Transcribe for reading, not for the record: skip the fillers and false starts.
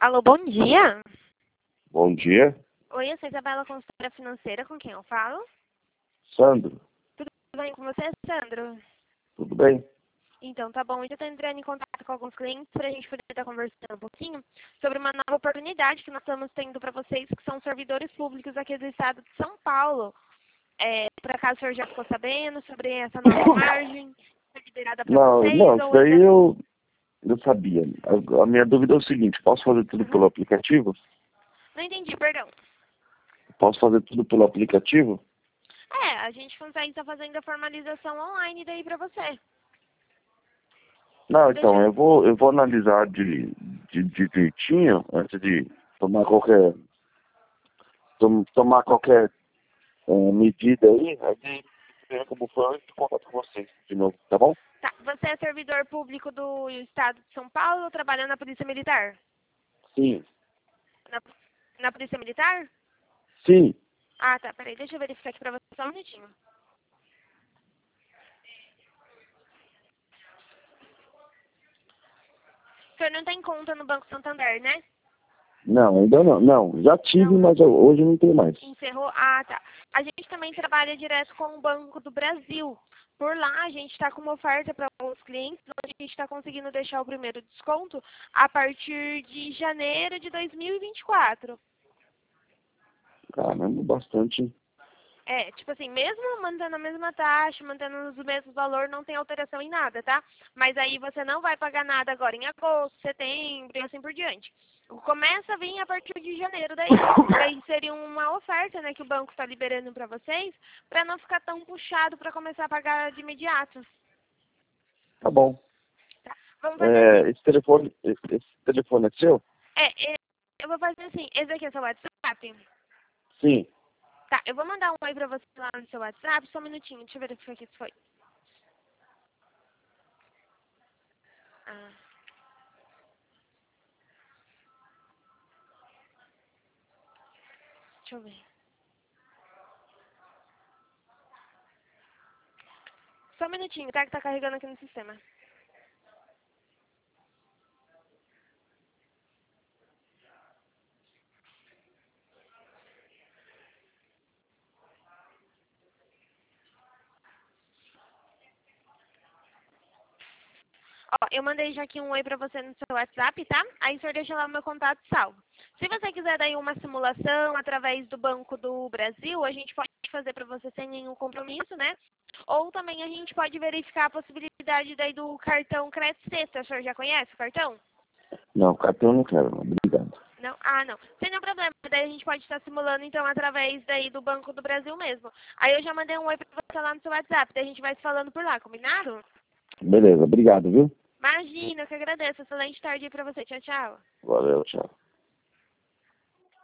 Alô, bom dia. Bom dia. Oi, eu sou Isabela, consultora financeira, com quem eu falo? Sandro, Tudo bem com você, Sandro? tudo bem? Então, tá bom. Eu estou entrando em contato com alguns clientes para a gente poder estar conversando um pouquinho sobre uma nova oportunidade que nós estamos tendo para vocês, que são servidores públicos aqui do estado de São Paulo. Por acaso o senhor já ficou sabendo sobre essa nova margem? Foi liberada para Não, vocês? não, isso Ou daí ainda... eu sabia. A minha dúvida é o seguinte, posso fazer tudo pelo aplicativo? Não entendi, perdão. Posso fazer tudo pelo aplicativo? A gente consegue estar fazendo a formalização online daí para você. Não, Deixa então, eu... eu vou analisar de jeitinho antes de tomar qualquer, tomar qualquer medida aí ver como foi, eu contato com vocês de novo, tá bom? Tá, você é servidor público do estado de São Paulo ou trabalhando na Polícia Militar? Sim. Na Polícia Militar? Sim. Ah, tá, peraí, deixa eu verificar aqui pra você só um minutinho. O senhor não tem conta no Banco Santander, né? Não, ainda não. Não, já tive, Não. mas hoje não tem mais. Encerrou? Ah, tá. A gente também trabalha direto com o Banco do Brasil. Por lá, a gente está com uma oferta para os clientes, onde a gente está conseguindo deixar o primeiro desconto a partir de janeiro de 2024. Caramba, bastante. Tipo assim, mesmo mantendo a mesma taxa, mantendo o mesmo valor, não tem alteração em nada, tá? Mas aí você não vai pagar nada agora em agosto, setembro e assim por diante. Começa a vir a partir de janeiro daí. Daí seria uma oferta, né, que o banco está liberando para vocês, para não ficar tão puxado para começar a pagar de imediato. Tá bom. Tá? Vamos fazer assim. Esse telefone é seu? Eu vou fazer assim. Esse aqui é seu WhatsApp? Sim. Tá, eu vou mandar um oi pra você lá no seu WhatsApp, só um minutinho, deixa eu verificar aqui se foi. Ah. Deixa eu ver. Só um minutinho, tá? Que tá carregando aqui no sistema. Ó, eu mandei já aqui um oi pra você no seu WhatsApp, tá? Aí o senhor deixa lá o meu contato salvo. Se você quiser daí uma simulação através do Banco do Brasil, a gente pode fazer pra você sem nenhum compromisso, né? Ou também a gente pode verificar a possibilidade daí do cartão Crédito Sexta. O senhor já conhece o cartão? Não, cartão eu não quero, não. Obrigado. Não? Ah, não. Sem nenhum problema. Daí a gente pode estar simulando, então, através daí do Banco do Brasil mesmo. Aí eu já mandei um oi pra você lá no seu WhatsApp. Daí a gente vai se falando por lá, combinado? Beleza, obrigado, viu? Imagina, eu que agradeço. Excelente tarde aí pra você. Tchau, tchau. Valeu, tchau.